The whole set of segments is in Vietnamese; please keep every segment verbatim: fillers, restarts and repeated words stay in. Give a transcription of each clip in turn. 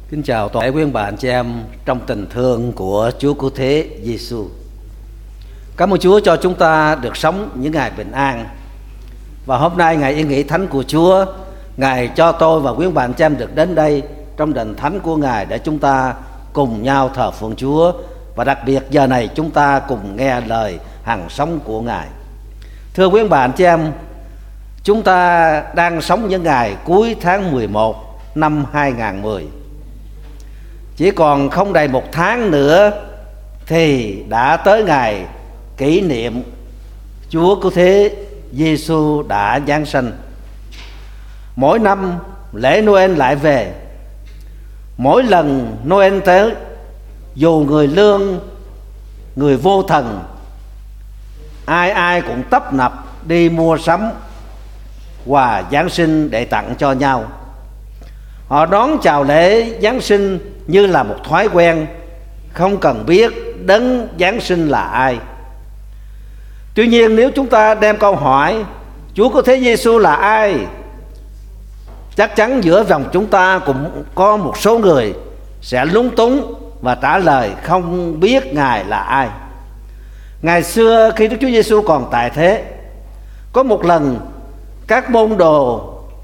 Kính chào toàn thể quý bà anh chị em trong tình thương của Chúa Cứu Thế Giêsu. Cảm ơn Chúa cho chúng ta được sống những ngày bình an. Và hôm nay ngày yên nghỉ thánh của Chúa, Ngài cho tôi và quý bà anh chị em được đến đây trong đền thánh của Ngài để chúng ta cùng nhau thờ phượng Chúa, và đặc biệt giờ này chúng ta cùng nghe lời hằng sống của Ngài. Thưa quý bà anh chị em, chúng ta đang sống những ngày cuối tháng mười một năm hai nghìn không trăm mười. Chỉ còn không đầy một tháng nữa thì đã tới ngày kỷ niệm Chúa Cứu Thế Giêsu đã giáng sinh. Mỗi năm lễ Noel lại về. Mỗi lần Noel tới, dù người lương, người vô thần, ai ai cũng tấp nập đi mua sắm quà Giáng sinh để tặng cho nhau. Họ đón chào lễ Giáng sinh như là một thói quen, không cần biết đấng Giáng sinh là ai. Tuy nhiên, nếu chúng ta đem câu hỏi Chúa Cứu Thế Giêsu là ai, chắc chắn giữa dòng chúng ta cũng có một số người sẽ lúng túng và trả lời không biết Ngài là ai. Ngày xưa khi Đức Chúa Giêsu còn tại thế, có một lần các môn đồ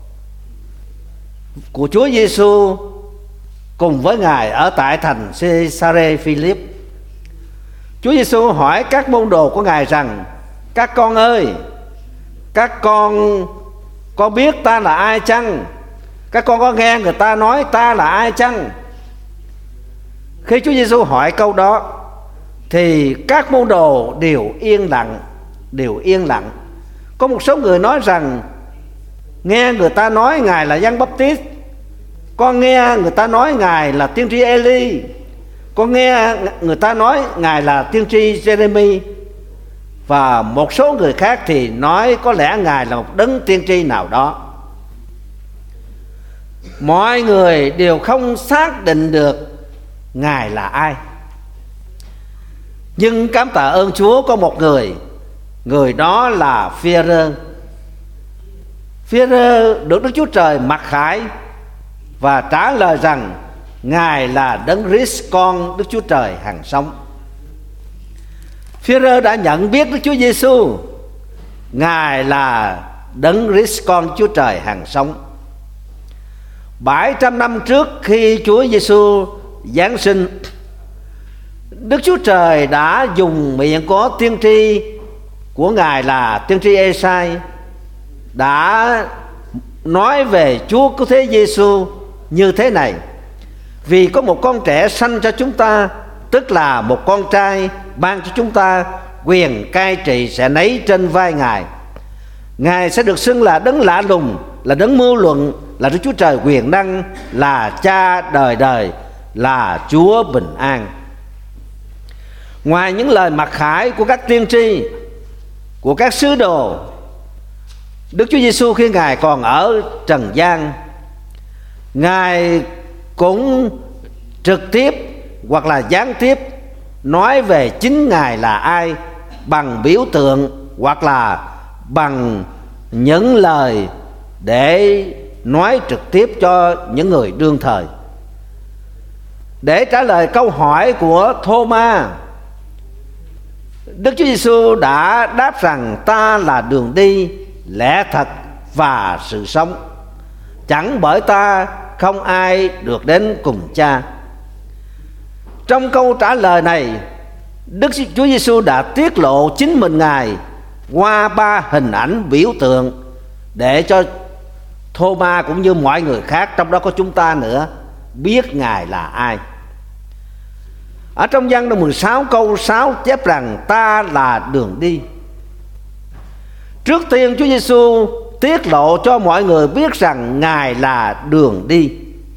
của Chúa Giêsu cùng với Ngài ở tại thành Caesarea Philip. Chúa Giêsu hỏi các môn đồ của Ngài rằng: các con ơi, các con có biết ta là ai chăng? Các con có nghe người ta nói ta là ai chăng? Khi Chúa Giêsu hỏi câu đó thì các môn đồ đều yên lặng, đều yên lặng. Có một số người nói rằng nghe người ta nói Ngài là Giăng Báp-tít, con nghe người ta nói Ngài là tiên tri Eli, con nghe người ta nói Ngài là tiên tri Jeremy, và một số người khác thì nói có lẽ Ngài là một đấng tiên tri nào đó. Mọi người đều không xác định được Ngài là ai. Nhưng cảm tạ ơn Chúa, có một người, người đó là Phi-e-rơ. Phi-e-rơ được Đức Chúa Trời mặc khải và trả lời rằng Ngài là đấng Christ, con Đức Chúa Trời hằng sống. Phi-e-rơ đã nhận biết Đức Chúa Giêsu, Ngài là đấng Christ, con Chúa Trời hằng sống. Bảy trăm năm trước khi Chúa Giêsu giáng sinh, Đức Chúa Trời đã dùng miệng có tiên tri của Ngài là tiên tri Ê-sai đã nói về Chúa Cứu Thế Giêsu như thế này: vì có một con trẻ sanh cho chúng ta, tức là một con trai ban cho chúng ta, quyền cai trị sẽ nấy trên vai Ngài. Ngài sẽ được xưng là đấng lạ lùng, là đấng mưu luận, là Đức Chúa Trời quyền năng, là Cha đời đời, là Chúa bình an. Ngoài những lời mặc khải của các tiên tri, của các sứ đồ, Đức Chúa Giêsu khi Ngài còn ở trần gian, Ngài cũng trực tiếp hoặc là gián tiếp nói về chính Ngài là ai bằng biểu tượng hoặc là bằng những lời để nói trực tiếp cho những người đương thời. Để trả lời câu hỏi của Thô-ma, Đức Chúa Giêsu đã đáp rằng ta là đường đi, lẽ thật và sự sống. Chẳng bởi ta không ai được đến cùng Cha. Trong câu trả lời này, Đức Chúa Giêsu đã tiết lộ chính mình Ngài qua ba hình ảnh biểu tượng để cho Thô-ma cũng như mọi người khác, trong đó có chúng ta nữa, biết Ngài là ai. Ở trong Giăng đoạn mười sáu câu sáu chép rằng ta là đường đi. Trước tiên Chúa Giêsu tiết lộ cho mọi người biết rằng Ngài là đường đi.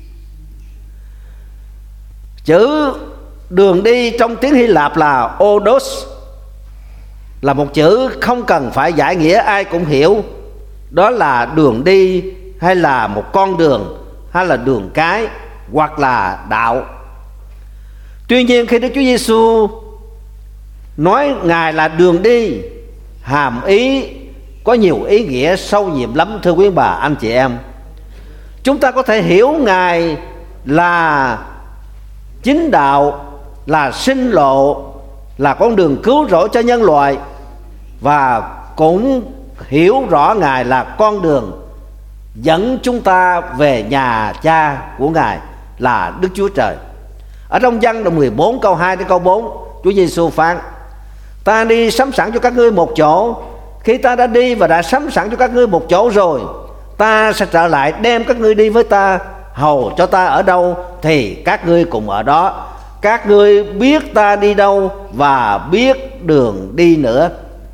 Chữ đường đi trong tiếng Hy Lạp là odos, là một chữ không cần phải giải nghĩa, ai cũng hiểu. Đó là đường đi, hay là một con đường, hay là đường cái, hoặc là đạo. Tuy nhiên khi Đức Chúa Giêsu nói Ngài là đường đi, hàm ý có nhiều ý nghĩa sâu nhiệm lắm, thưa quý bà anh chị em. Chúng ta có thể hiểu Ngài là chính đạo, là sinh lộ, là con đường cứu rỗi cho nhân loại, và cũng hiểu rõ Ngài là con đường dẫn chúng ta về nhà cha của Ngài là Đức Chúa Trời. Ở trong Giăng đoạn mười bốn câu hai đến câu bốn, Chúa Giêsu phán: ta đi sắm sẵn cho các ngươi một chỗ. Khi ta đã đi và đã sắm sẵn cho các ngươi một chỗ rồi, ta sẽ trở lại đem các ngươi đi với ta, hầu cho ta ở đâu thì các ngươi cùng ở đó. Các ngươi biết ta đi đâu và biết đường đi nữa.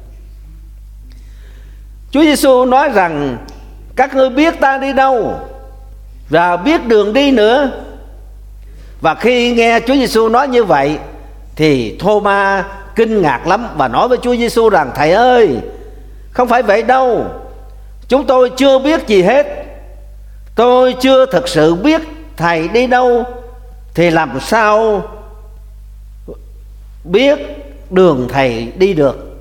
Chúa Giêsu nói rằng các ngươi biết ta đi đâu và biết đường đi nữa. Và khi nghe Chúa Giêsu nói như vậy thì Thô-ma kinh ngạc lắm và nói với Chúa Giêsu rằng: thầy ơi, không phải vậy đâu, chúng tôi chưa biết gì hết. Tôi chưa thực sự biết thầy đi đâu thì làm sao biết đường thầy đi được.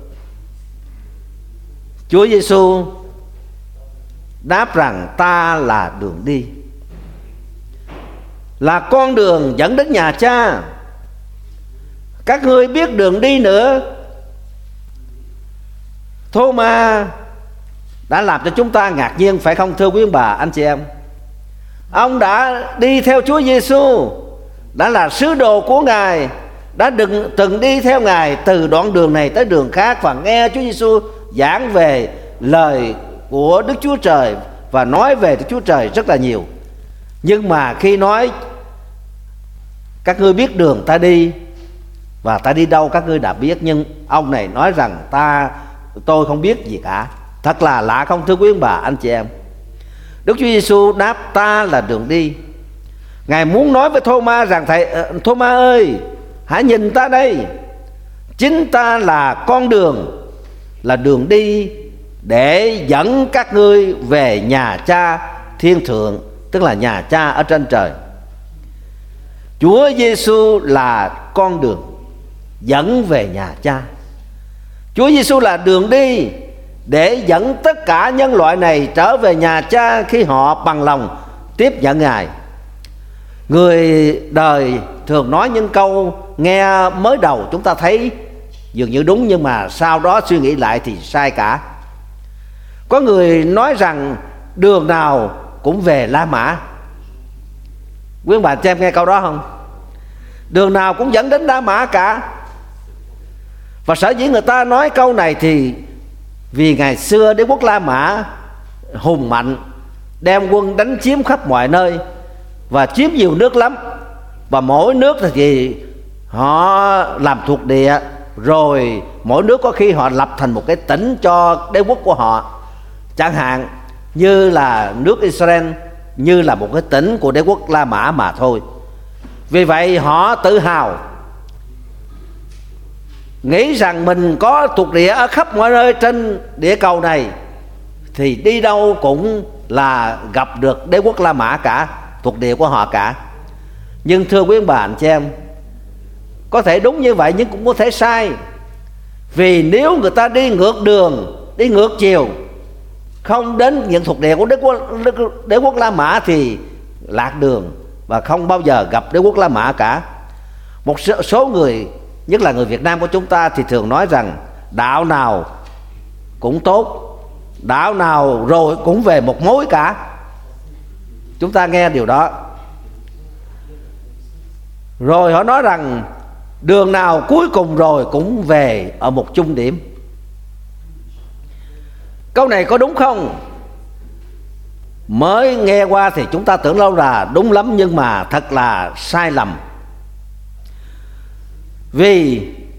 Chúa Giêsu đáp rằng: ta là đường đi, là con đường dẫn đến nhà cha. Các ngươi biết đường đi nữa. Thô-ma đã làm cho chúng ta ngạc nhiên, phải không thưa quý ông bà, anh chị em? Ông đã đi theo Chúa Giêsu, đã là sứ đồ của Ngài, đã đừng, từng đi theo Ngài từ đoạn đường này tới đường khác, và nghe Chúa Giêsu giảng về lời của Đức Chúa Trời và nói về Đức Chúa Trời rất là nhiều. Nhưng mà khi nói các ngươi biết đường ta đi và ta đi đâu các ngươi đã biết, nhưng ông này nói rằng ta tôi không biết gì cả. Thật là lạ không thưa quý ông bà, anh chị em? Đức Chúa Giêsu đáp: ta là đường đi. Ngài muốn nói với Thô-ma rằng: thầy Thô-ma ơi, hãy nhìn ta đây, chính ta là con đường, là đường đi để dẫn các ngươi về nhà cha thiên thượng, tức là nhà cha ở trên trời. Chúa Giêsu là con đường dẫn về nhà cha. Chúa Giêsu là đường đi để dẫn tất cả nhân loại này trở về nhà cha khi họ bằng lòng tiếp nhận Ngài. Người đời thường nói những câu nghe mới đầu chúng ta thấy dường như đúng, nhưng mà sau đó suy nghĩ lại thì sai cả. Có người nói rằng đường nào cũng về La Mã. Quý ông bà cho em nghe câu đó không? Đường nào cũng dẫn đến La Mã cả. Và sở dĩ người ta nói câu này thì vì ngày xưa đế quốc La Mã hùng mạnh, đem quân đánh chiếm khắp mọi nơi và chiếm nhiều nước lắm. Và mỗi nước thì họ làm thuộc địa, rồi mỗi nước có khi họ lập thành một cái tỉnh cho đế quốc của họ. Chẳng hạn như là nước Israel như là một cái tỉnh của đế quốc La Mã mà thôi. Vì vậy họ tự hào, nghĩ rằng mình có thuộc địa ở khắp mọi nơi trên địa cầu này, thì đi đâu cũng là gặp được đế quốc La Mã cả, thuộc địa của họ cả. Nhưng thưa quý ông bà anh chị em, có thể đúng như vậy nhưng cũng có thể sai. Vì nếu người ta đi ngược đường, đi ngược chiều, không đến những thuộc địa của đế quốc, đế quốc La Mã thì lạc đường và không bao giờ gặp đế quốc La Mã cả. Một số người, nhất là người Việt Nam của chúng ta, thì thường nói rằng đạo nào cũng tốt, đạo nào rồi cũng về một mối cả. Chúng ta nghe điều đó. Rồi họ nói rằng đường nào cuối cùng rồi cũng về ở một chung điểm. Câu này có đúng không? Mới nghe qua thì chúng ta tưởng lâu là đúng lắm, nhưng mà thật là sai lầm. Vì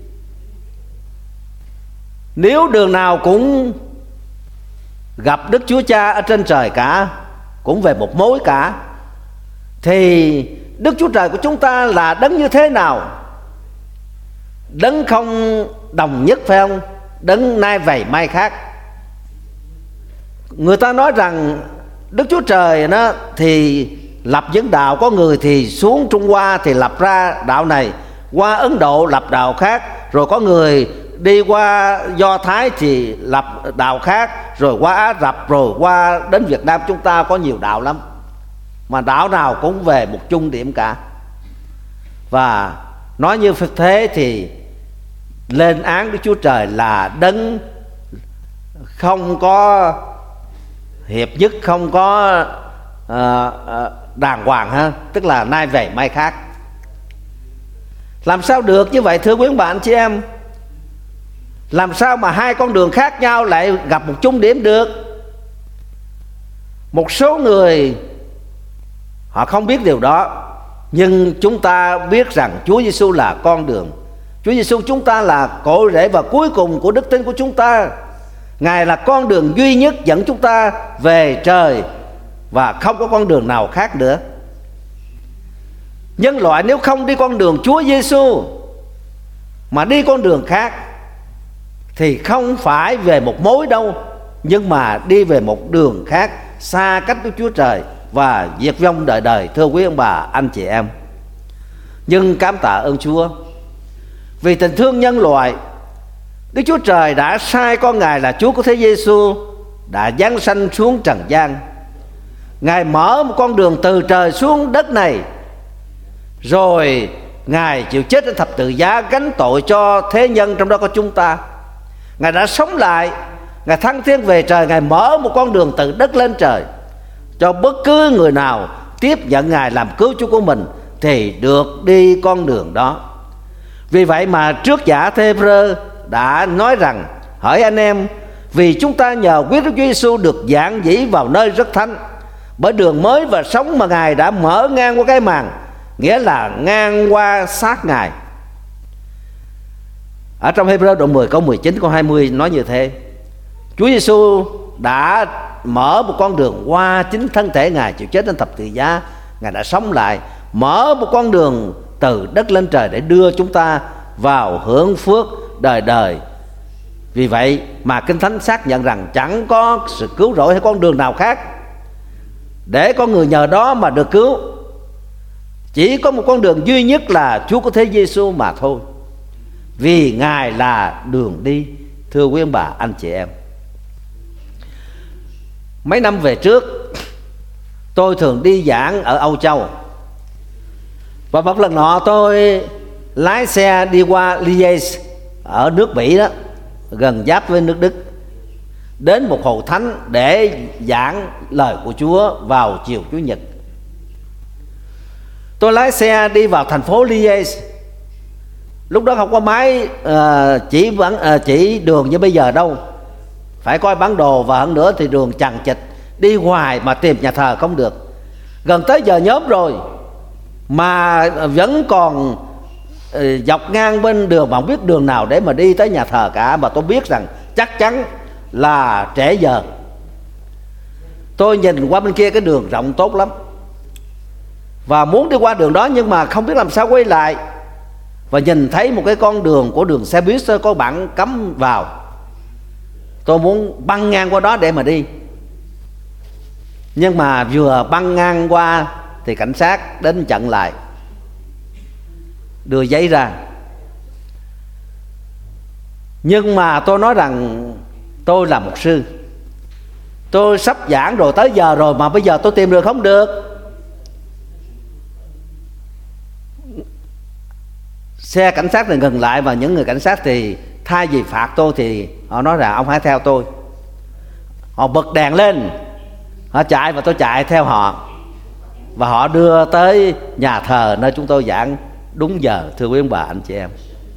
nếu đường nào cũng gặp Đức Chúa Cha ở trên trời cả, cũng về một mối cả, thì Đức Chúa Trời của chúng ta là đấng như thế nào? Đấng không đồng nhất, phải không? Đấng nay vậy mai khác. Người ta nói rằng Đức Chúa Trời nó thì lập những đạo, có người thì xuống Trung Hoa thì lập ra đạo này, qua Ấn Độ lập đạo khác, rồi có người đi qua Do Thái thì lập đạo khác, rồi qua Ả Rập, rồi qua đến Việt Nam chúng ta có nhiều đạo lắm. mà đạo nào cũng về một chung điểm cả. Và nói như thế thì lên án Đức Chúa Trời là đấng không có hiệp nhất, không có uh, uh, đàng hoàng ha, tức là nay về mai khác. Làm sao được như vậy thưa quý ông bà anh chị em? Làm sao mà hai con đường khác nhau lại gặp một chung điểm được? Một số người họ không biết điều đó, nhưng chúng ta biết rằng Chúa Giêsu là con đường. Chúa Giêsu chúng ta là cội rễ và cuối cùng của đức tin của chúng ta. Ngài là con đường duy nhất dẫn chúng ta về trời, và không có con đường nào khác nữa. Nhân loại nếu không đi con đường Chúa Giêsu mà đi con đường khác thì không phải về một mối đâu, nhưng mà đi về một đường khác, xa cách Đức Chúa Trời và diệt vong đời đời, thưa quý ông bà anh chị em. Nhưng cảm tạ ơn Chúa, vì tình thương nhân loại, Đức Chúa Trời đã sai con Ngài là Chúa của thế Giêsu đã giáng sanh xuống trần gian. Ngài mở một con đường từ trời xuống đất này, rồi Ngài chịu chết trên thập tự giá gánh tội cho thế nhân, trong đó có chúng ta. Ngài đã sống lại, Ngài thăng thiên về trời, Ngài mở một con đường từ đất lên trời cho bất cứ người nào tiếp nhận Ngài làm cứu Chúa của mình thì được đi con đường đó. Vì vậy mà trước giả Thê-rơ đã nói rằng: hỡi anh em, vì chúng ta nhờ quyết Đức Chúa Giêsu được giảng dĩ vào nơi rất thánh, bởi đường mới và sống mà Ngài đã mở ngang qua cái màn, nghĩa là ngang qua xác Ngài. Ở trong Hê-bơ đoạn mười câu mười chín câu hai mươi nói như thế: Chúa Giêsu đã mở một con đường qua chính thân thể Ngài chịu chết trên thập tự giá. Ngài đã sống lại, mở một con đường từ đất lên trời để đưa chúng ta vào hưởng phước đời đời. Vì vậy mà Kinh Thánh xác nhận rằng chẳng có sự cứu rỗi hay con đường nào khác để con người nhờ đó mà được cứu. Chỉ có một con đường duy nhất là Chúa của thế Giêsu mà thôi, vì Ngài là đường đi, thưa quý ông bà anh chị em. Mấy năm về trước, tôi thường đi giảng ở Âu Châu, và một lần nọ tôi lái xe đi qua Liège ở nước Bỉ đó, gần giáp với nước Đức, đến một hội thánh để giảng lời của Chúa vào chiều Chủ nhật. Tôi lái xe đi vào thành phố Liège. Lúc đó không có máy uh, chỉ vẫn uh, chỉ đường như bây giờ đâu, phải coi bản đồ, và hơn nữa thì đường chằng chịt, đi hoài mà tìm nhà thờ không được. Gần tới giờ nhóm rồi mà vẫn còn uh, dọc ngang bên đường mà không biết đường nào để mà đi tới nhà thờ cả. Mà tôi biết rằng chắc chắn là trễ giờ. Tôi nhìn qua bên kia cái đường rộng tốt lắm, và muốn đi qua đường đó nhưng mà không biết làm sao quay lại. Và nhìn thấy một cái con đường của đường xe buýt có bảng cấm vào, tôi muốn băng ngang qua đó để mà đi. Nhưng mà vừa băng ngang qua thì cảnh sát đến chặn lại, đưa giấy ra. Nhưng mà tôi nói rằng tôi là mục sư, tôi sắp giảng rồi, tới giờ rồi mà bây giờ tôi tìm được không được. Xe cảnh sát thì ngừng lại, và những người cảnh sát thì thay vì phạt tôi thì họ nói rằng ông hãy theo tôi. Họ bật đèn lên, họ chạy và tôi chạy theo họ, và họ đưa tới nhà thờ nơi chúng tôi giảng đúng giờ, thưa quý ông bà anh chị em.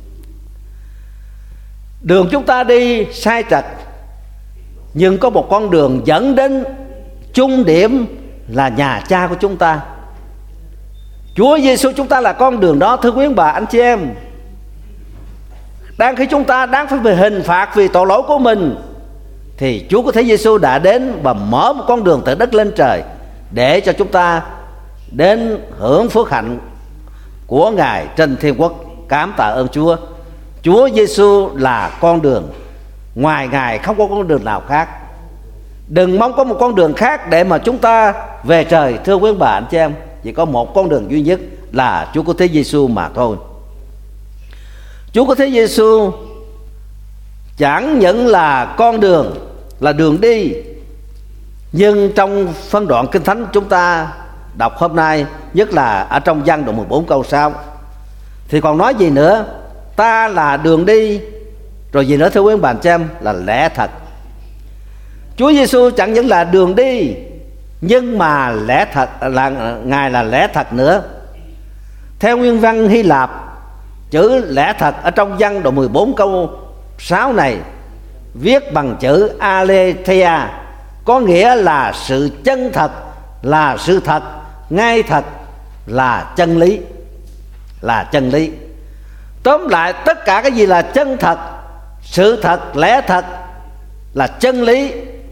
Đường chúng ta đi sai trật, nhưng có một con đường dẫn đến chung điểm là nhà Cha của chúng ta. Chúa Giêsu chúng ta là con đường đó, thưa quý ông bà anh chị em. Đang khi chúng ta đang phải bị hình phạt vì tội lỗi của mình, thì Chúa của thế Giêsu đã đến và mở một con đường từ đất lên trời để cho chúng ta đến hưởng phước hạnh của Ngài trên thiên quốc. Cảm tạ ơn Chúa. Chúa Giêsu là con đường, ngoài Ngài không có con đường nào khác. Đừng mong có một con đường khác để mà chúng ta về trời, thưa quý bà anh chị em. Chỉ có một con đường duy nhất là Chúa của thế Giêsu mà thôi. Chúa của thế Giêsu chẳng những là con đường, là đường đi, nhưng trong phân đoạn Kinh Thánh chúng ta đọc hôm nay, nhất là ở trong Giăng đoạn mười bốn câu sáu. Thì còn nói gì nữa? Ta là đường đi, rồi gì nữa thưa quý bạn chị em? Là lẽ thật. Chúa Giêsu chẳng những là đường đi, nhưng mà lẽ thật là Ngài là lẽ thật nữa. Theo nguyên văn Hy Lạp, chữ lẽ thật ở trong Giăng đoạn mười bốn câu sáu này viết bằng chữ aletheia, có nghĩa là sự chân thật, là sự thật, ngay thật, là chân lý, là chân lý. Tóm lại tất cả cái gì là chân thật, sự thật, lẽ thật, là chân lý,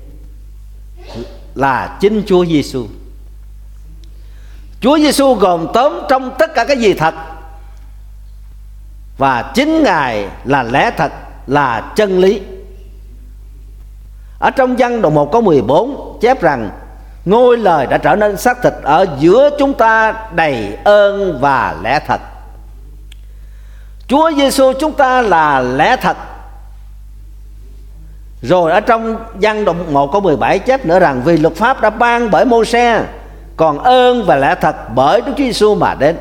là chính Chúa Giêsu. Chúa Giêsu gồm tóm trong tất cả cái gì thật, và chính Ngài là lẽ thật, là chân lý. Ở trong Giăng đoạn một câu mười bốn chép rằng ngôi lời đã trở nên xác thịt ở giữa chúng ta, đầy ơn và lẽ thật. Chúa Giêsu chúng ta là lẽ thật. Rồi ở trong Giăng đoạn một câu mười bảy chép nữa rằng vì luật pháp đã ban bởi Mô-se, còn ơn và lẽ thật bởi Đức Chúa Giêsu mà đến.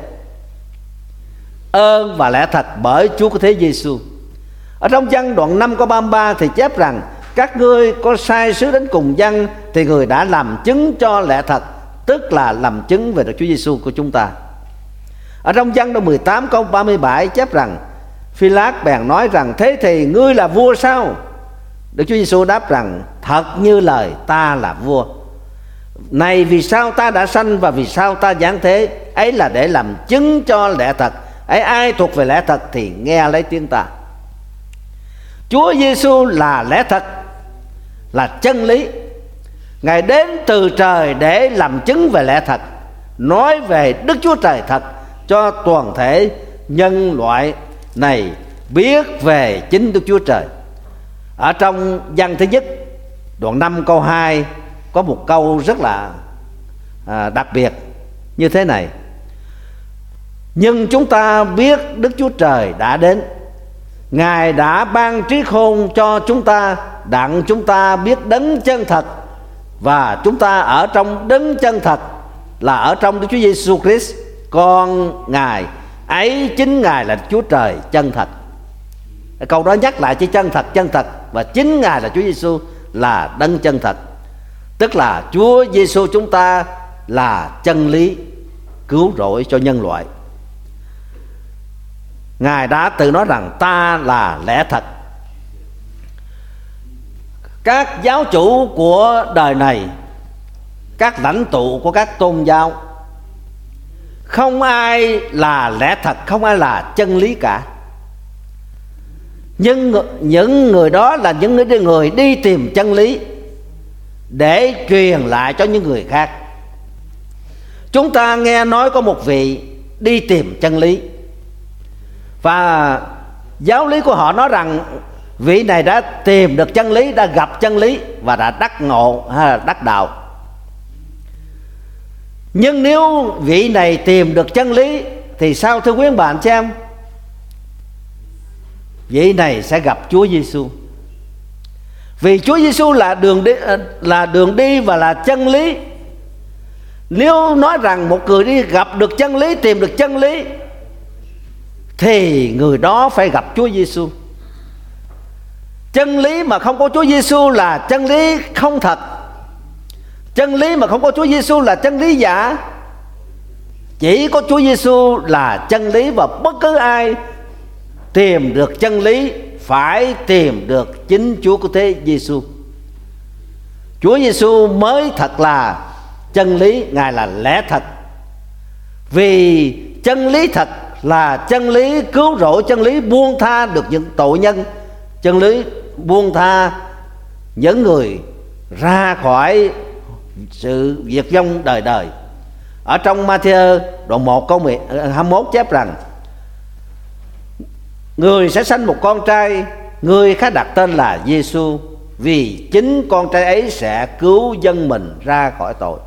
Ơn và lẽ thật bởi Chúa Cứu Thế Giêsu. Ở trong Giăng đoạn năm câu ba mươi ba thì chép rằng các ngươi có sai sứ đến cùng dân, thì người đã làm chứng cho lẽ thật, tức là làm chứng về Đức Chúa Giêsu của chúng ta. Ở trong Giăng đoạn mười tám câu ba mươi bảy chép rằng Phi-lát bèn nói rằng thế thì ngươi là vua sao? Đức Chúa Giêsu đáp rằng thật như lời ta là vua. Này vì sao ta đã sanh và vì sao ta giáng thế? Ấy là để làm chứng cho lẽ thật. Ấy ai thuộc về lẽ thật thì nghe lấy tiếng ta. Chúa Giêsu là lẽ thật, là chân lý. Ngài đến từ trời để làm chứng về lẽ thật, nói về Đức Chúa Trời thật, cho toàn thể nhân loại này biết về chính Đức Chúa Trời. Ở trong Giăng thứ nhất đoạn năm câu hai có một câu rất là à, đặc biệt như thế này: nhưng chúng ta biết Đức Chúa Trời đã đến, Ngài đã ban trí khôn cho chúng ta, đặng chúng ta biết đấng chân thật, và chúng ta ở trong đấng chân thật là ở trong Đức Chúa Giêsu Christ con Ngài, ấy chính Ngài là Chúa Trời chân thật. Câu đó nhắc lại chữ chân thật, chân thật, và chính Ngài là Chúa Giêsu là đấng chân thật. Tức là Chúa Giêsu chúng ta là chân lý cứu rỗi cho nhân loại. Ngài đã tự nói rằng ta là lẽ thật. Các giáo chủ của đời này, các lãnh tụ của các tôn giáo, không ai là lẽ thật, không ai là chân lý cả. Nhưng những người đó là những người đi tìm chân lý để truyền lại cho những người khác. Chúng ta nghe nói có một vị đi tìm chân lý, và giáo lý của họ nói rằng vị này đã tìm được chân lý, đã gặp chân lý và đã đắc ngộ hay là đắc đạo. Nhưng nếu vị này tìm được chân lý thì sao thưa quý bạn chị em? Vị này sẽ gặp Chúa Giêsu. Vì Chúa Giêsu là đường đi, là đường đi và là chân lý. Nếu nói rằng một người đi gặp được chân lý, tìm được chân lý, thì người đó phải gặp Chúa Giêsu. Chân lý mà không có Chúa Giêsu là chân lý không thật. Chân lý mà không có Chúa Giêsu là chân lý giả. Chỉ có Chúa Giêsu là chân lý, và bất cứ ai tìm được chân lý phải tìm được chính Chúa Cứu Thế Giêsu. Chúa Giêsu mới thật là chân lý, Ngài là lẽ thật. Vì chân lý thật là chân lý cứu rỗi, chân lý buông tha được những tội nhân, chân lý buông tha những người ra khỏi sự diệt vong đời đời. Ở trong Ma-thi-ơ đoạn một câu hai mươi mốt chép rằng người sẽ sanh một con trai, người khá đặt tên là Giêsu, vì chính con trai ấy sẽ cứu dân mình ra khỏi tội.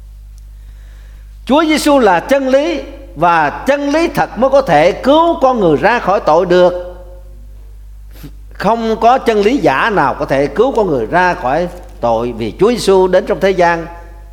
Chúa Giêsu là chân lý, và chân lý thật mới có thể cứu con người ra khỏi tội được. Không có chân lý giả nào có thể cứu con người ra khỏi tội, vì Chúa Giêsu đến trong thế gian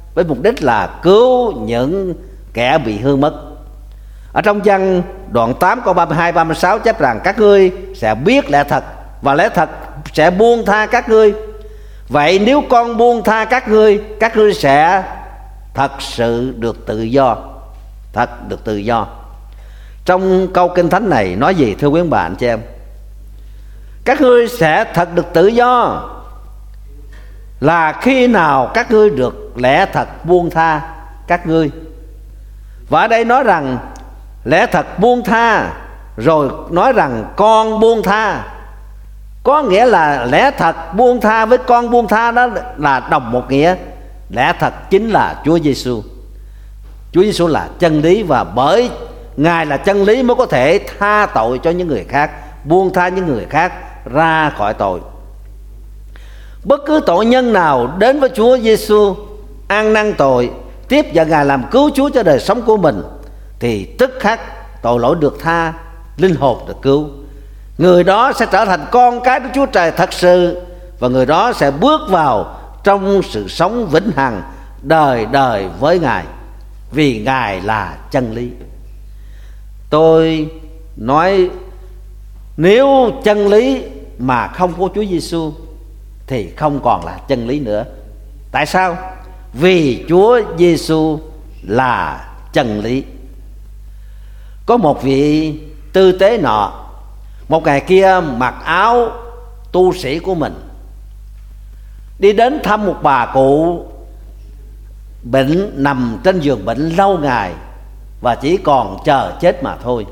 với mục đích là cứu những kẻ bị hư mất. Ở trong Giăng đoạn tám câu ba mươi hai ba mươi sáu chép rằng các ngươi sẽ biết lẽ thật và lẽ thật sẽ buông tha các ngươi. Vậy nếu con buông tha các ngươi, các ngươi sẽ thật sự được tự do. Thật được tự do. Trong câu kinh thánh này nói gì thưa quý bà anh chị em? Các ngươi sẽ thật được tự do là khi nào các ngươi được lẽ thật buông tha các ngươi. Và ở đây nói rằng lẽ thật buông tha, rồi nói rằng con buông tha. Có nghĩa là lẽ thật buông tha với con buông tha đó là đồng một nghĩa. Lẽ thật chính là Chúa Giêsu. Chúa Giêsu là chân lý, và bởi Ngài là chân lý mới có thể tha tội cho những người khác, buông tha những người khác ra khỏi tội. Bất cứ tội nhân nào đến với Chúa Giêsu ăn năn tội, tiếp nhận Ngài làm cứu Chúa cho đời sống của mình, thì tức khắc tội lỗi được tha, linh hồn được cứu. Người đó sẽ trở thành con cái của Chúa Trời thật sự, và người đó sẽ bước vào trong sự sống vĩnh hằng đời đời với Ngài, vì Ngài là chân lý. Tôi nói nếu chân lý mà không có Chúa Giêsu thì không còn là chân lý nữa. Tại sao? Vì Chúa Giêsu là chân lý. Có một vị tư tế nọ, một ngày kia mặc áo tu sĩ của mình, đi đến thăm một bà cụ bệnh, nằm trên giường bệnh lâu ngày và chỉ còn chờ chết mà thôi.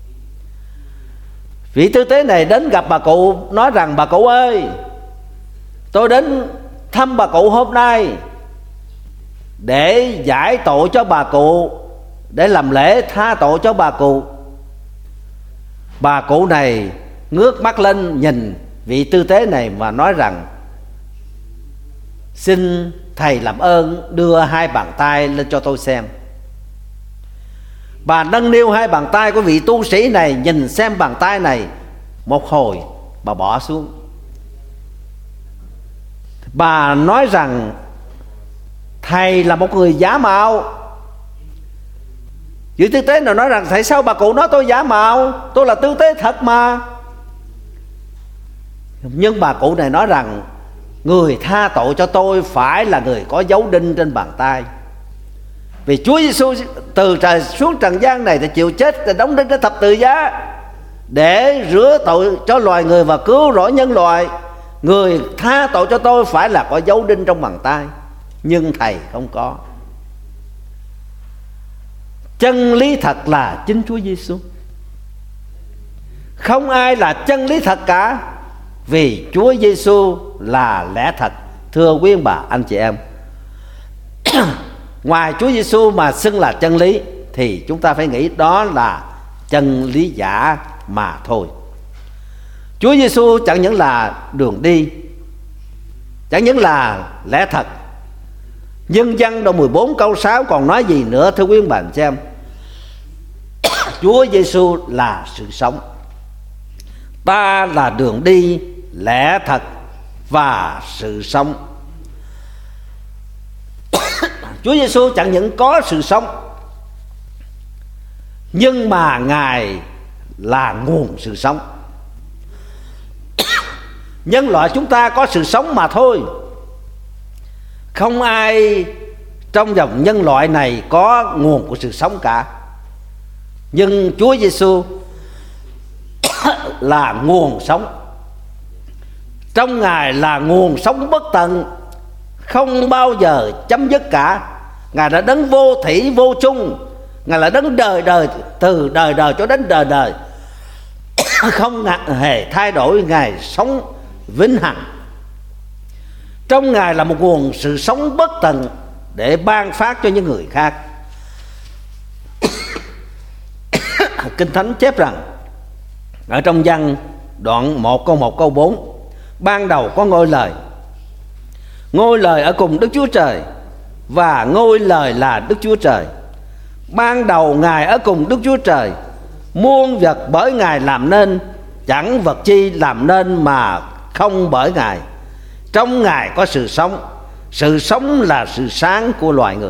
Vị tư tế này đến gặp bà cụ, nói rằng: bà cụ ơi, tôi đến thăm bà cụ hôm nay để giải tội cho bà cụ, để làm lễ tha tội cho bà cụ. Bà cụ này ngước mắt lên nhìn vị tư tế này và nói rằng: xin thầy làm ơn đưa hai bàn tay lên cho tôi xem. Bà nâng niu hai bàn tay của vị tu sĩ này, nhìn xem bàn tay này. Một hồi bà bỏ xuống. Bà nói rằng: thầy là một người giả mạo. Vị tư tế nào nói rằng: tại sao bà cụ nói tôi giả mạo? Tôi là tư tế thật mà. Nhưng bà cụ này nói rằng: người tha tội cho tôi phải là người có dấu đinh trên bàn tay. Vì Chúa Giêsu từ trời xuống trần gian này thì chịu chết, thì đóng đinh trên thập tự giá để rửa tội cho loài người và cứu rỗi nhân loại. Người tha tội cho tôi phải là có dấu đinh trong bàn tay, nhưng thầy không có. Chân lý thật là chính Chúa Giêsu. Không ai là chân lý thật cả, vì Chúa Giêsu là lẽ thật. Thưa quý ông bà anh chị em, ngoài Chúa Giêsu mà xưng là chân lý thì chúng ta phải nghĩ đó là chân lý giả mà thôi. Chúa Giêsu chẳng những là đường đi, chẳng những là lẽ thật. Nhân Giăng đoạn mười bốn câu sáu còn nói gì nữa thưa quý ông bà anh chị em? Chúa Giêsu là sự sống. Ta là đường đi, lẽ thật và sự sống. Chúa Giêsu chẳng những có sự sống, nhưng mà Ngài là nguồn sự sống. Nhân loại chúng ta có sự sống mà thôi. Không ai trong dòng nhân loại này có nguồn của sự sống cả. Nhưng Chúa Giêsu là nguồn sống. Trong Ngài là nguồn sống bất tận, không bao giờ chấm dứt cả. Ngài là đấng vô thủy vô chung. Ngài là đấng đời đời, từ đời đời cho đến đời đời, không hề thay đổi. Ngài sống vĩnh hằng. Trong Ngài là một nguồn sự sống bất tận để ban phát cho những người khác. Kinh Thánh chép rằng ở trong Giăng đoạn một câu một câu bốn: ban đầu có ngôi lời, ngôi lời ở cùng Đức Chúa Trời, và ngôi lời là Đức Chúa Trời. Ban đầu Ngài ở cùng Đức Chúa Trời. Muôn vật bởi Ngài làm nên, chẳng vật chi làm nên mà không bởi Ngài. Trong Ngài có sự sống, Sự sống là sự sáng của loài người.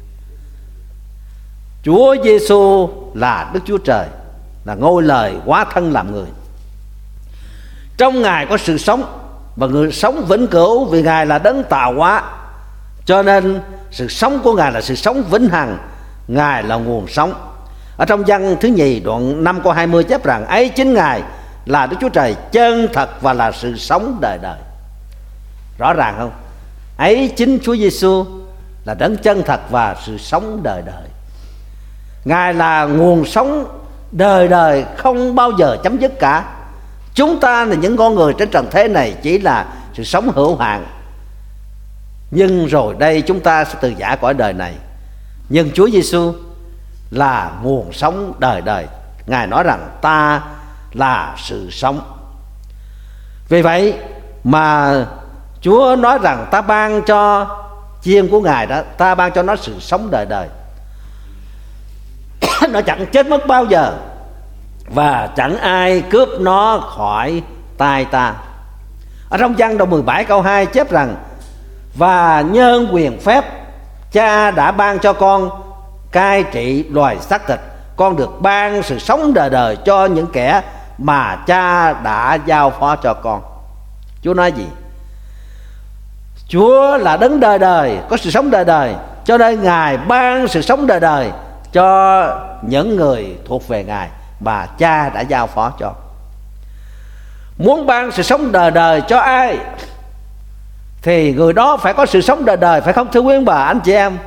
Chúa Giêsu là Đức Chúa Trời, là ngôi lời hóa thân làm người. Trong Ngài có sự sống, và người sống vĩnh cửu, vì Ngài là đấng tạo hóa. Cho nên sự sống của Ngài là sự sống vĩnh hằng. Ngài là nguồn sống. Ở trong Giăng thứ nhì đoạn năm câu hai mươi chép rằng: ấy chính Ngài là Đức Chúa Trời chân thật và là sự sống đời đời. Rõ ràng không? Ấy chính Chúa Giêsu là đấng chân thật và sự sống đời đời. Ngài là nguồn sống đời đời, không bao giờ chấm dứt cả. Chúng ta là những con người trên trần thế này chỉ là sự sống hữu hạn, nhưng rồi đây chúng ta sẽ từ giã cõi đời này. Nhưng Chúa Giêsu là nguồn sống đời đời. Ngài nói rằng ta là sự sống. Vì vậy mà Chúa nói rằng ta ban cho chiên của Ngài đó, ta ban cho nó sự sống đời đời. Nó chẳng chết mất bao giờ, và chẳng ai cướp nó khỏi tay ta. Ở trong Giăng đoạn mười bảy câu hai chép rằng: và nhân quyền phép Cha đã ban cho con cai trị loài xác thịt, con được ban sự sống đời đời cho những kẻ mà Cha đã giao phó cho con. Chúa nói gì? Chúa là đấng đời đời, có sự sống đời đời, cho nên Ngài ban sự sống đời đời cho những người thuộc về Ngài mà Cha đã giao phó cho. Muốn ban sự sống đời đời cho ai thì người đó phải có sự sống đời đời, phải không thưa quý bà anh chị em?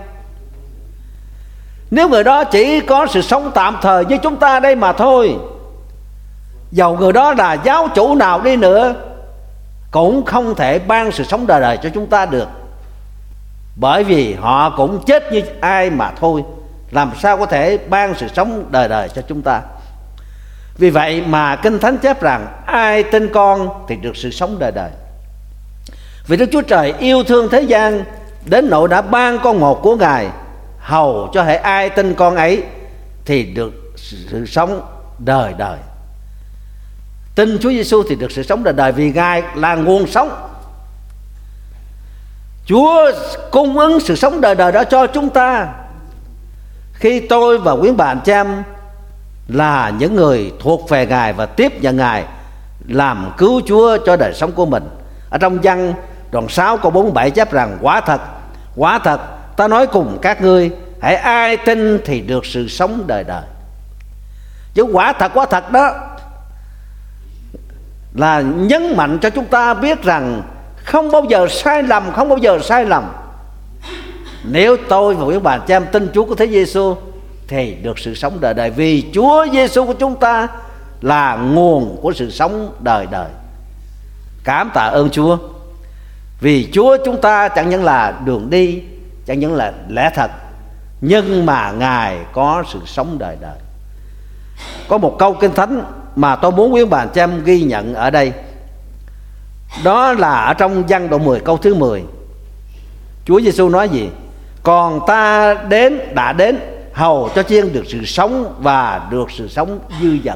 Nếu người đó chỉ có sự sống tạm thời như chúng ta đây mà thôi, dầu người đó là giáo chủ nào đi nữa, cũng không thể ban sự sống đời đời cho chúng ta được, bởi vì họ cũng chết như ai mà thôi. Làm sao có thể ban sự sống đời đời cho chúng ta? Vì vậy mà Kinh Thánh chép rằng ai tin con thì được sự sống đời đời. Vì Đức Chúa Trời yêu thương thế gian đến nỗi đã ban con một của Ngài, hầu cho hễ ai tin con ấy thì được sự sống đời đời. Tin Chúa Giêsu thì được sự sống đời đời, vì Ngài là nguồn sống. Chúa cung ứng sự sống đời đời đó cho chúng ta. Khi tôi và quý bà anh chị em là những người thuộc về Ngài và tiếp nhận Ngài làm cứu Chúa cho đời sống của mình. Ở trong Giăng đoạn sáu câu bốn mươi bảy chép rằng: quả thật, quả thật ta nói cùng các ngươi, hãy ai tin thì được sự sống đời đời. Chứ quả thật, quả thật đó là nhấn mạnh cho chúng ta biết rằng không bao giờ sai lầm, không bao giờ sai lầm. Nếu tôi và quý bà chị em tin Chúa của Thế Giêsu thì được sự sống đời đời, vì Chúa Giêsu của chúng ta là nguồn của sự sống đời đời. Cảm tạ ơn Chúa, vì Chúa chúng ta chẳng những là đường đi, chẳng những là lẽ thật, nhưng mà Ngài có sự sống đời đời. Có một câu Kinh Thánh mà tôi muốn quý bà chị em ghi nhận ở đây, đó là ở trong Giăng đoạn mười câu thứ mười. Chúa Giêsu nói gì? Còn ta đến đã đến hầu cho chiên được sự sống và được sự sống dư dật.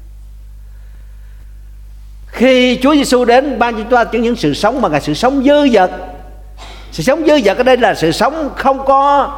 Khi Chúa Giêsu đến ban cho chúng ta chẳng những sự sống mà là sự sống dư dật. Sự sống dư dật ở đây là sự sống không có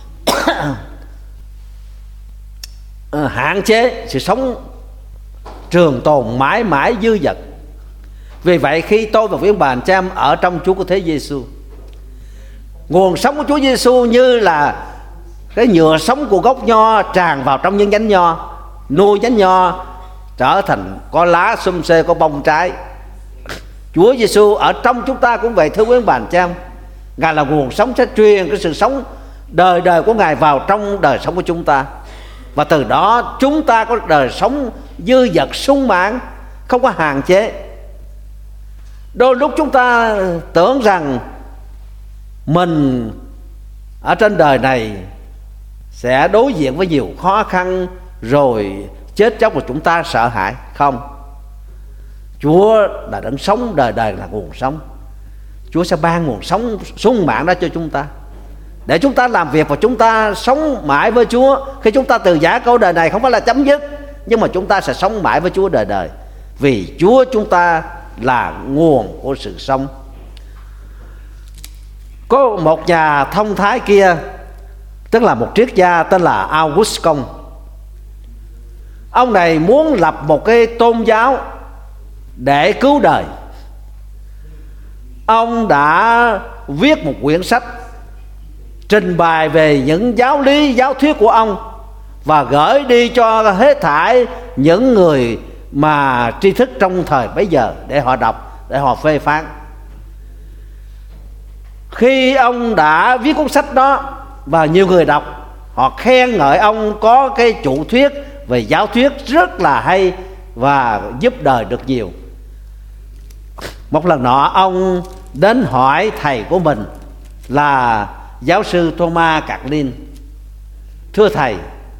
hạn chế, sự sống trường tồn mãi mãi dư dật. Vì vậy khi tôi và quý bà anh chị em ở trong Chúa của Thế Giêsu, nguồn sống của Chúa Giêsu như là cái nhựa sống của gốc nho tràn vào trong những nhánh nho, nuôi nhánh nho trở thành có lá xum xê, có bông trái. Chúa Giêsu ở trong chúng ta cũng vậy thưa quý bà anh chị em. Ngài là nguồn sống, sẽ truyền cái sự sống đời đời của Ngài vào trong đời sống của chúng ta, và từ đó chúng ta có đời sống dư dật sung mãn, không có hạn chế. Đôi lúc chúng ta tưởng rằng mình ở trên đời này sẽ đối diện với nhiều khó khăn rồi chết chóc, và chúng ta sợ hãi. Không, Chúa là đấng sống đời đời, là nguồn sống. Chúa sẽ ban nguồn sống sung mãn đó cho chúng ta, để chúng ta làm việc và chúng ta sống mãi với Chúa. Khi chúng ta từ giã câu đời này không phải là chấm dứt, nhưng mà chúng ta sẽ sống mãi với Chúa đời đời, vì Chúa chúng ta là nguồn của sự sống. Có một nhà thông thái kia, tức là một triết gia tên là Auguste Comte. Ông này muốn lập một cái tôn giáo để cứu đời. Ông đã viết một quyển sách trình bày về những giáo lý, giáo thuyết của ông và gửi đi cho hết thảy những người mà tri thức trong thời bấy giờ để họ đọc, để họ phê phán. Khi ông đã viết cuốn sách đó và nhiều người đọc, họ khen ngợi ông có cái chủ thuyết về giáo thuyết rất là hay và giúp đời được nhiều. Một lần nọ ông đến hỏi thầy của mình là giáo sư Thomas Carlin: thưa thầy,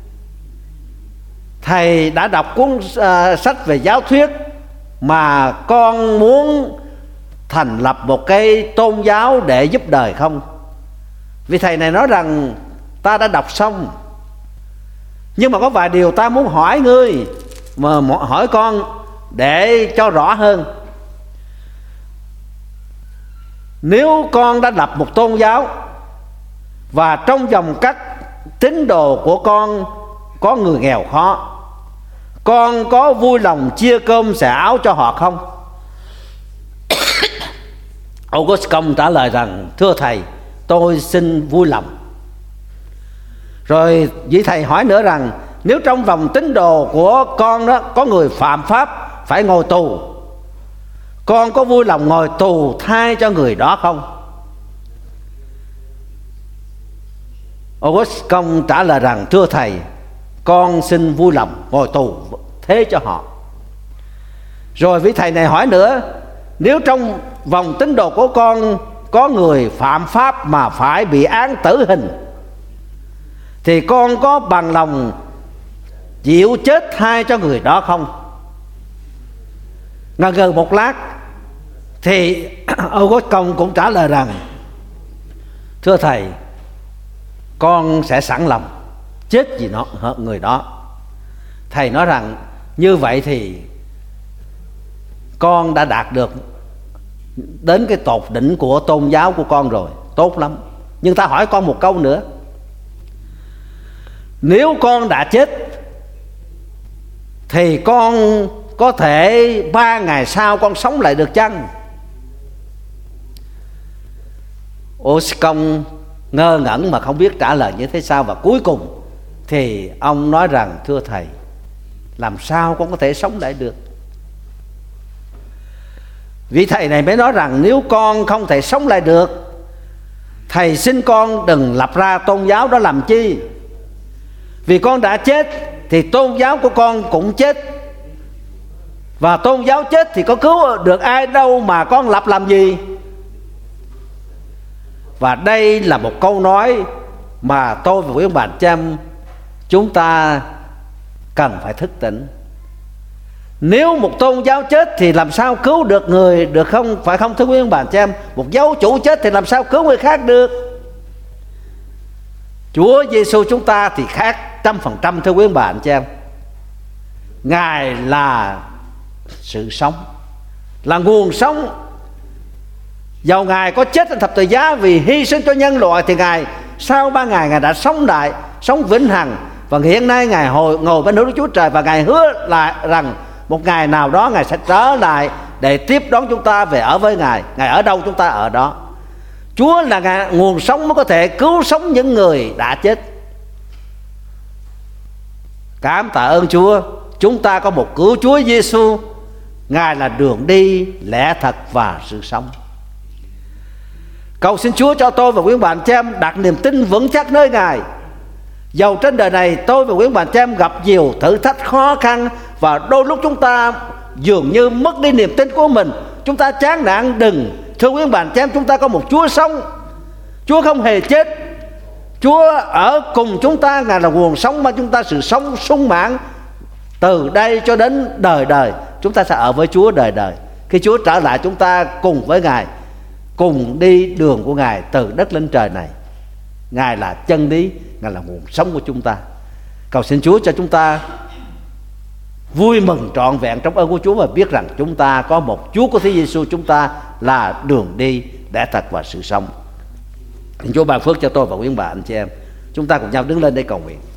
thầy đã đọc cuốn uh, sách về giáo thuyết mà con muốn thành lập một cái tôn giáo để giúp đời không? Vì thầy này nói rằng ta đã đọc xong, nhưng mà có vài điều ta muốn hỏi ngươi, mà hỏi con để cho rõ hơn. Nếu con đã lập một tôn giáo và trong dòng các tín đồ của con có người nghèo khó, con có vui lòng chia cơm xẻ áo cho họ không? Auguste Comte trả lời rằng: thưa thầy, tôi xin vui lòng. Rồi vị thầy hỏi nữa rằng: nếu trong vòng tín đồ của con đó có người phạm pháp phải ngồi tù, con có vui lòng ngồi tù thay cho người đó không? Auguste Comte trả lời rằng: thưa thầy, con xin vui lòng ngồi tù thế cho họ. Rồi vị thầy này hỏi nữa: nếu trong vòng tín đồ của con có người phạm pháp mà phải bị án tử hình, thì con có bằng lòng chịu chết thay cho người đó không? Ngần ngừ một lát thì Auguste Comte cũng trả lời rằng: thưa thầy, con sẽ sẵn lòng chết vì nó người đó. Thầy nói rằng: như vậy thì con đã đạt được đến cái tột đỉnh của tôn giáo của con rồi, tốt lắm. Nhưng ta hỏi con một câu nữa: nếu con đã chết thì con có thể ba ngày sau con sống lại được chăng? Auguste Comte ngơ ngẩn mà không biết trả lời như thế sao. Và cuối cùng thì ông nói rằng: thưa thầy, làm sao con có thể sống lại được? Vị thầy này mới nói rằng: nếu con không thể sống lại được, thầy xin con đừng lập ra tôn giáo đó làm chi. Vì con đã chết thì tôn giáo của con cũng chết, và tôn giáo chết thì có cứu được ai đâu mà con lập làm gì. Và đây là một câu nói mà tôi và quý ông bà anh chị em chúng ta cần phải thức tỉnh. Nếu một tôn giáo chết thì làm sao cứu được người được không? Phải không thưa quý ông bà anh chị em? Một giáo chủ chết thì làm sao cứu người khác được? Chúa Giêsu chúng ta thì khác trăm phần trăm thưa quý ông bà anh chị em. Ngài là sự sống, là nguồn sống. Dầu Ngài có chết trên thập tự giá vì hy sinh cho nhân loại, thì Ngài sau ba ngày Ngài đã sống lại, sống vĩnh hằng. Và hiện nay Ngài hồi ngồi bên hướng Đức Chúa Trời, và Ngài hứa lại rằng một ngày nào đó Ngài sẽ trở lại để tiếp đón chúng ta về ở với Ngài. Ngài ở đâu chúng ta ở đó. Chúa là Ngài, nguồn sống mới có thể cứu sống những người đã chết. Cảm tạ ơn Chúa, chúng ta có một cứu Chúa Giêsu. Ngài là đường đi, lẽ thật và sự sống. Cầu xin Chúa cho tôi và quý ông bà anh chị em đặt niềm tin vững chắc nơi Ngài. Dầu trên đời này tôi và quý ông bà anh chị em gặp nhiều thử thách khó khăn, và đôi lúc chúng ta dường như mất đi niềm tin của mình, chúng ta chán nản, đừng. Thưa quý ông bà anh chị em, chúng ta có một Chúa sống. Chúa không hề chết. Chúa ở cùng chúng ta. Ngài là nguồn sống mà chúng ta sự sống sung mãn từ đây cho đến đời đời. Chúng ta sẽ ở với Chúa đời đời. Khi Chúa trở lại, chúng ta cùng với Ngài, cùng đi đường của Ngài từ đất lên trời này. Ngài là chân lý, Ngài là nguồn sống của chúng ta. Cầu xin Chúa cho chúng ta vui mừng trọn vẹn trong ơn của Chúa, và biết rằng chúng ta có một Chúa của Thế Giêsu, chúng ta là đường đi, lẽ thật và sự sống. Thì Chúa ban phước cho tôi và quý bà anh chị em. Chúng ta cùng nhau đứng lên để cầu nguyện.